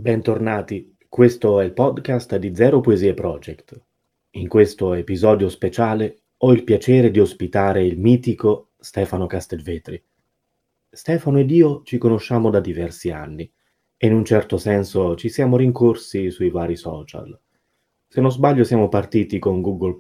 Bentornati, questo è il podcast di Zero Poesie Project. In questo episodio speciale ho il piacere di ospitare il mitico Stefano Castelvetri. Stefano ed io ci conosciamo da diversi anni e in un certo senso ci siamo rincorsi sui vari social. Se non sbaglio siamo partiti con Google+,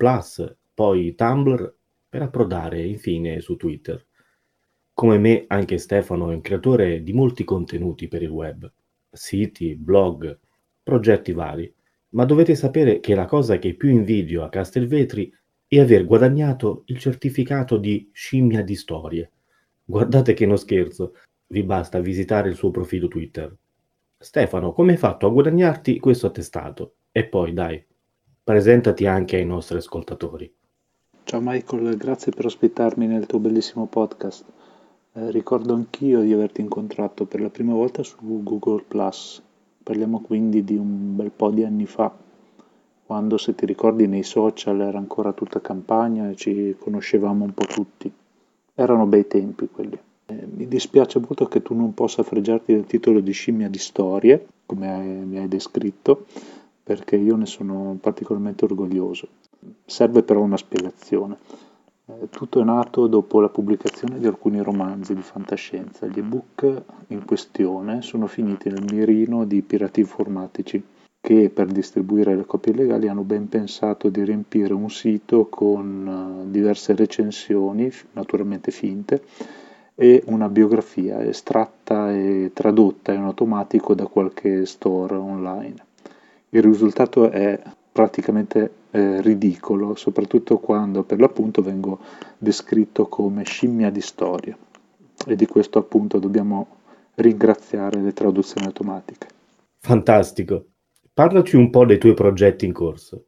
poi Tumblr, per approdare infine su Twitter. Come me, anche Stefano è un creatore di molti contenuti per il web, siti, blog, progetti vari, ma dovete sapere che la cosa che più invidio a Castelvetri è aver guadagnato il certificato di scimmia di storie. Guardate che non scherzo, vi basta visitare il suo profilo Twitter. Stefano, come hai fatto a guadagnarti questo attestato? E poi, dai, presentati anche ai nostri ascoltatori. Ciao Michael, grazie per ospitarmi nel tuo bellissimo podcast. Ricordo anch'io di averti incontrato per la prima volta su Google Plus. Parliamo quindi di un bel po' di anni fa, quando, se ti ricordi, nei social era ancora tutta campagna e ci conoscevamo un po' tutti. Erano bei tempi quelli. Mi dispiace molto che tu non possa fregiarti del titolo di scimmia di storie, come mi hai descritto, perché io ne sono particolarmente orgoglioso. Serve però una spiegazione. Tutto è nato dopo la pubblicazione di alcuni romanzi di fantascienza. Gli ebook in questione sono finiti nel mirino di pirati informatici che per distribuire le copie illegali hanno ben pensato di riempire un sito con diverse recensioni, naturalmente finte, e una biografia estratta e tradotta in automatico da qualche store online. Il risultato è praticamente ridicolo, soprattutto quando per l'appunto vengo descritto come scimmia di storia e di questo appunto dobbiamo ringraziare le traduzioni automatiche. Fantastico. Parlaci un po' dei tuoi progetti in corso.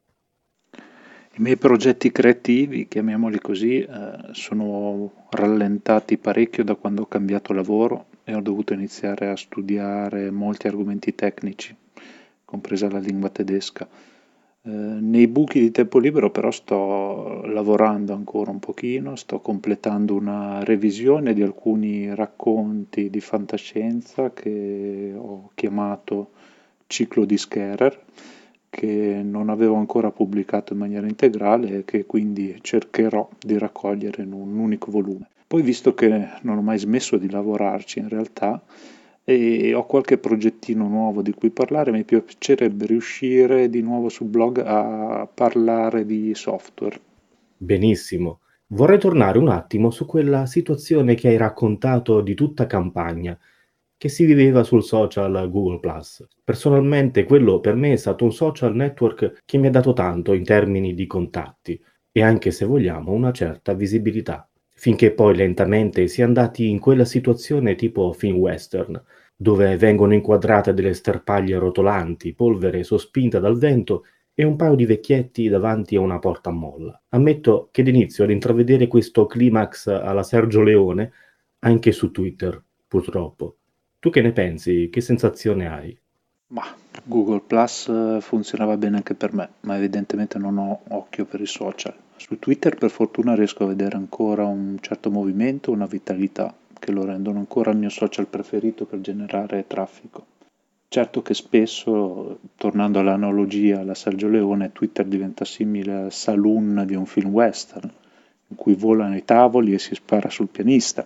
I miei progetti creativi, chiamiamoli così, sono rallentati parecchio da quando ho cambiato lavoro e ho dovuto iniziare a studiare molti argomenti tecnici, compresa la lingua tedesca. Nei buchi di tempo libero però sto lavorando ancora un pochino, sto completando una revisione di alcuni racconti di fantascienza che ho chiamato Ciclo di Scherer, che non avevo ancora pubblicato in maniera integrale e che quindi cercherò di raccogliere in un unico volume. Poi, visto che non ho mai smesso di lavorarci in realtà e ho qualche progettino nuovo di cui parlare, mi piacerebbe riuscire di nuovo sul blog a parlare di software. Benissimo. Vorrei tornare un attimo su quella situazione che hai raccontato di tutta campagna, che si viveva sul social Google+. Personalmente quello per me è stato un social network che mi ha dato tanto in termini di contatti e anche se vogliamo una certa visibilità, finché poi lentamente si è andati in quella situazione tipo film western, dove vengono inquadrate delle sterpaglie rotolanti, polvere sospinta dal vento e un paio di vecchietti davanti a una porta a molla. Ammetto che d'inizio ad intravedere questo climax alla Sergio Leone anche su Twitter, purtroppo. Tu che ne pensi? Che sensazione hai? Ma Google Plus funzionava bene anche per me, ma evidentemente non ho occhio per i social. Su Twitter per fortuna riesco a vedere ancora un certo movimento, una vitalità, che lo rendono ancora il mio social preferito per generare traffico. Certo che spesso, tornando all'analogia alla Sergio Leone, Twitter diventa simile al saloon di un film western, in cui volano i tavoli e si spara sul pianista.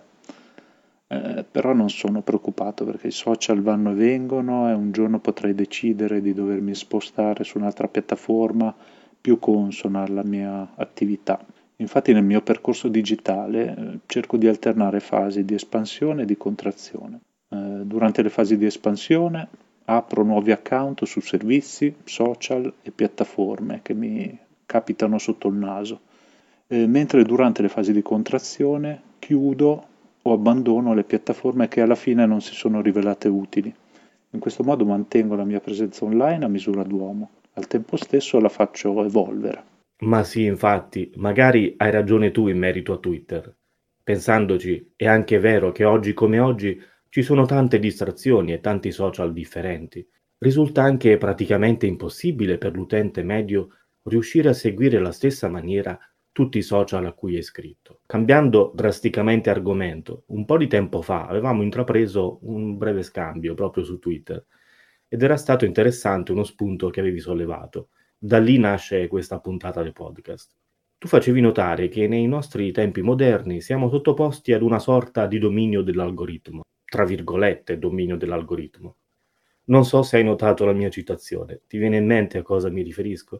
Però non sono preoccupato perché i social vanno e vengono e un giorno potrei decidere di dovermi spostare su un'altra piattaforma più consona alla mia attività. Infatti nel mio percorso digitale cerco di alternare fasi di espansione e di contrazione. Durante le fasi di espansione apro nuovi account su servizi, social e piattaforme che mi capitano sotto il naso, mentre durante le fasi di contrazione chiudo o abbandono le piattaforme che alla fine non si sono rivelate utili. In questo modo mantengo la mia presenza online a misura d'uomo, al tempo stesso la faccio evolvere. Ma sì, infatti, magari hai ragione tu in merito a Twitter. Pensandoci, è anche vero che oggi come oggi ci sono tante distrazioni e tanti social differenti. Risulta anche praticamente impossibile per l'utente medio riuscire a seguire alla stessa maniera tutti i social a cui è iscritto. Cambiando drasticamente argomento, un po' di tempo fa avevamo intrapreso un breve scambio proprio su Twitter ed era stato interessante uno spunto che avevi sollevato. Da lì nasce questa puntata del podcast. Tu facevi notare che nei nostri tempi moderni siamo sottoposti ad una sorta di dominio dell'algoritmo, tra virgolette, dominio dell'algoritmo. Non so se hai notato la mia citazione, ti viene in mente a cosa mi riferisco?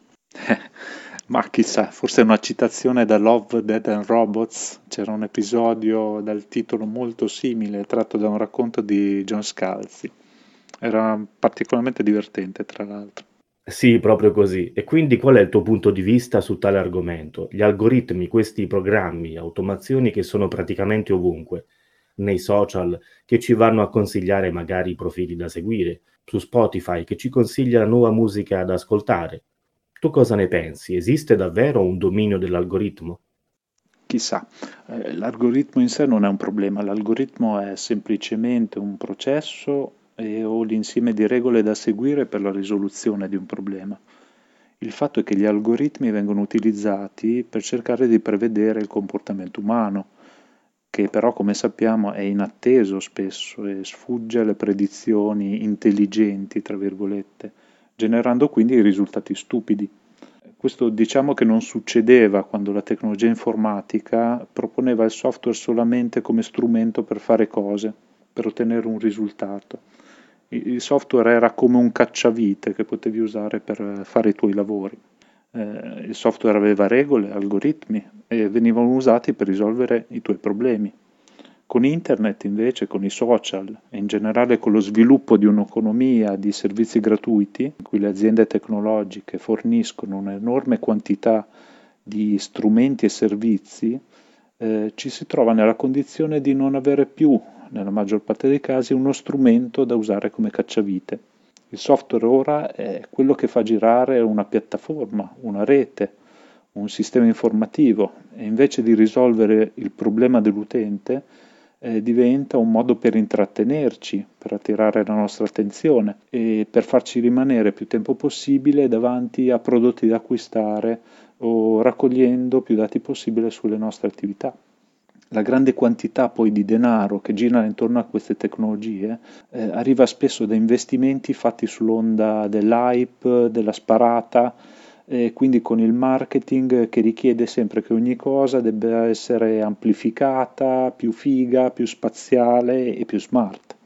Ma chissà, forse è una citazione da Love, Death and Robots. C'era un episodio dal titolo molto simile, tratto da un racconto di John Scalzi. Era particolarmente divertente, tra l'altro. Sì, proprio così. E quindi qual è il tuo punto di vista su tale argomento? Gli algoritmi, questi programmi, automazioni che sono praticamente ovunque, nei social, che ci vanno a consigliare magari i profili da seguire, su Spotify, che ci consiglia la nuova musica da ascoltare. Tu cosa ne pensi? Esiste davvero un dominio dell'algoritmo? Chissà, l'algoritmo in sé non è un problema, l'algoritmo è semplicemente un processo o l'insieme di regole da seguire per la risoluzione di un problema. Il fatto è che gli algoritmi vengono utilizzati per cercare di prevedere il comportamento umano, che però, come sappiamo, è inatteso spesso e sfugge alle predizioni intelligenti, tra virgolette, generando quindi risultati stupidi. Questo diciamo che non succedeva quando la tecnologia informatica proponeva il software solamente come strumento per fare cose, per ottenere un risultato. Il software era come un cacciavite che potevi usare per fare i tuoi lavori. Il software aveva regole, algoritmi e venivano usati per risolvere i tuoi problemi. Con internet invece, con i social e in generale con lo sviluppo di un'economia di servizi gratuiti, in cui le aziende tecnologiche forniscono un'enorme quantità di strumenti e servizi, ci si trova nella condizione di non avere più, nella maggior parte dei casi, uno strumento da usare come cacciavite. Il software ora è quello che fa girare una piattaforma, una rete, un sistema informativo e invece di risolvere il problema dell'utente diventa un modo per intrattenerci, per attirare la nostra attenzione e per farci rimanere più tempo possibile davanti a prodotti da acquistare o raccogliendo più dati possibile sulle nostre attività. La grande quantità poi di denaro che gira intorno a queste tecnologie arriva spesso da investimenti fatti sull'onda dell'hype, della sparata, e quindi con il marketing che richiede sempre che ogni cosa debba essere amplificata, più figa, più spaziale e più smart.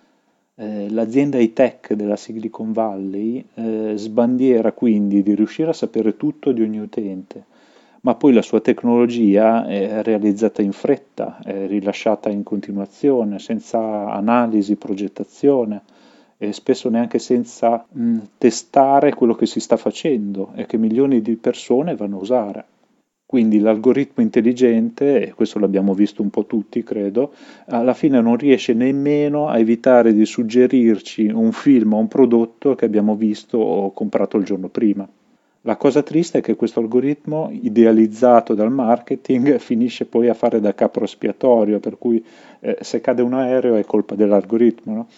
L'azienda high-tech della Silicon Valley sbandiera quindi di riuscire a sapere tutto di ogni utente, ma poi la sua tecnologia è realizzata in fretta, è rilasciata in continuazione, senza analisi, progettazione e spesso neanche senza testare quello che si sta facendo e che milioni di persone vanno a usare. Quindi l'algoritmo intelligente, e questo l'abbiamo visto un po' tutti, credo, alla fine non riesce nemmeno a evitare di suggerirci un film o un prodotto che abbiamo visto o comprato il giorno prima. La cosa triste è che questo algoritmo, idealizzato dal marketing, finisce poi a fare da capro espiatorio, per cui se cade un aereo è colpa dell'algoritmo, no?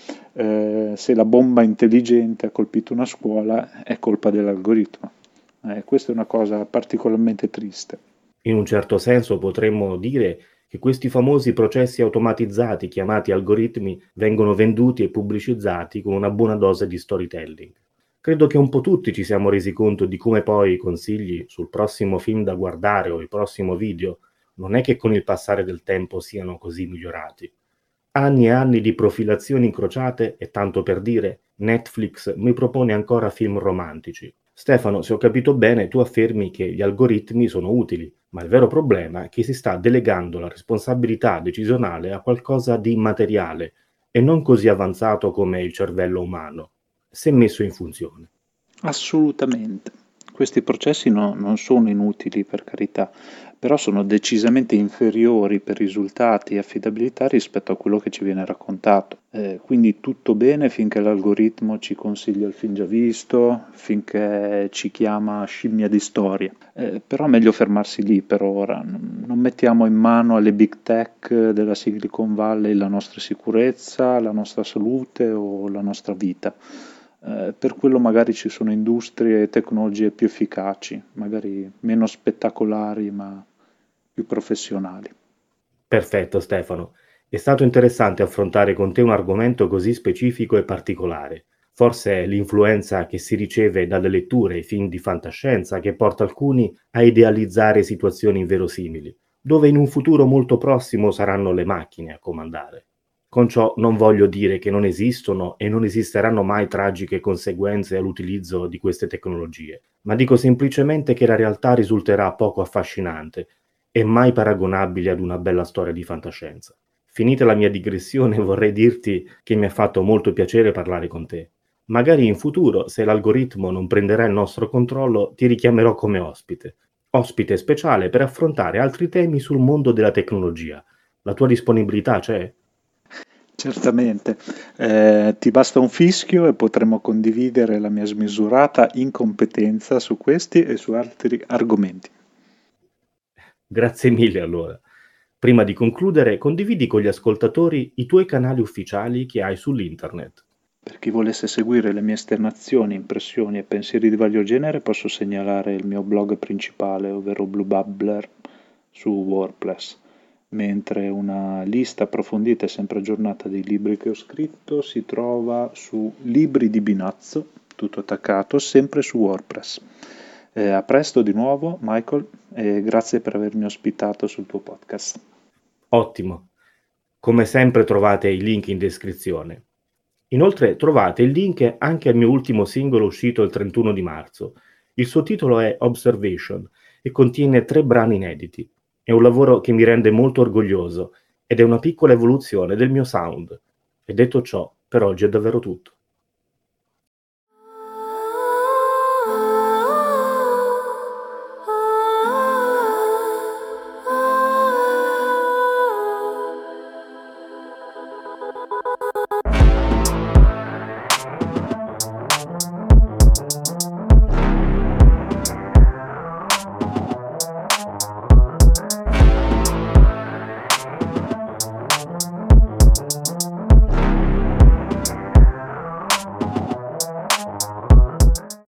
Se la bomba intelligente ha colpito una scuola è colpa dell'algoritmo. Questa è una cosa particolarmente triste. In un certo senso potremmo dire che questi famosi processi automatizzati chiamati algoritmi vengono venduti e pubblicizzati con una buona dose di storytelling. Credo che un po' tutti ci siamo resi conto di come poi i consigli sul prossimo film da guardare o il prossimo video non è che con il passare del tempo siano così migliorati. Anni e anni di profilazioni incrociate e tanto per dire, Netflix mi propone ancora film romantici. Stefano, se ho capito bene, tu affermi che gli algoritmi sono utili, ma il vero problema è che si sta delegando la responsabilità decisionale a qualcosa di immateriale e non così avanzato come il cervello umano, se messo in funzione. Assolutamente. Questi processi non sono inutili, per carità, però sono decisamente inferiori per risultati e affidabilità rispetto a quello che ci viene raccontato. Quindi tutto bene finché l'algoritmo ci consiglia il film già visto, finché ci chiama scimmia di storia. Però è meglio fermarsi lì per ora. Non mettiamo in mano alle big tech della Silicon Valley la nostra sicurezza, la nostra salute o la nostra vita. Per quello magari ci sono industrie e tecnologie più efficaci, magari meno spettacolari ma più professionali. Perfetto Stefano, è stato interessante affrontare con te un argomento così specifico e particolare. Forse è l'influenza che si riceve dalle letture e film di fantascienza che porta alcuni a idealizzare situazioni inverosimili, dove in un futuro molto prossimo saranno le macchine a comandare. Con ciò non voglio dire che non esistono e non esisteranno mai tragiche conseguenze all'utilizzo di queste tecnologie, ma dico semplicemente che la realtà risulterà poco affascinante e mai paragonabile ad una bella storia di fantascienza. Finita la mia digressione, vorrei dirti che mi ha fatto molto piacere parlare con te. Magari in futuro, se l'algoritmo non prenderà il nostro controllo, ti richiamerò come ospite. Ospite speciale per affrontare altri temi sul mondo della tecnologia. La tua disponibilità c'è? Certamente. Ti basta un fischio e potremo condividere la mia smisurata incompetenza su questi e su altri argomenti. Grazie mille allora. Prima di concludere, condividi con gli ascoltatori i tuoi canali ufficiali che hai sull'internet. Per chi volesse seguire le mie esternazioni, impressioni e pensieri di vario genere, posso segnalare il mio blog principale, ovvero Blue Babbler, su WordPress, mentre una lista approfondita e sempre aggiornata dei libri che ho scritto si trova su Libri di Binazzo, tutto attaccato, sempre su WordPress. A presto di nuovo, Michael, e grazie per avermi ospitato sul tuo podcast. Ottimo. Come sempre trovate i link in descrizione. Inoltre trovate il link anche al mio ultimo singolo uscito il 31 di marzo. Il suo titolo è Observation e contiene 3 brani inediti. È un lavoro che mi rende molto orgoglioso ed è una piccola evoluzione del mio sound. E detto ciò, per oggi è davvero tutto.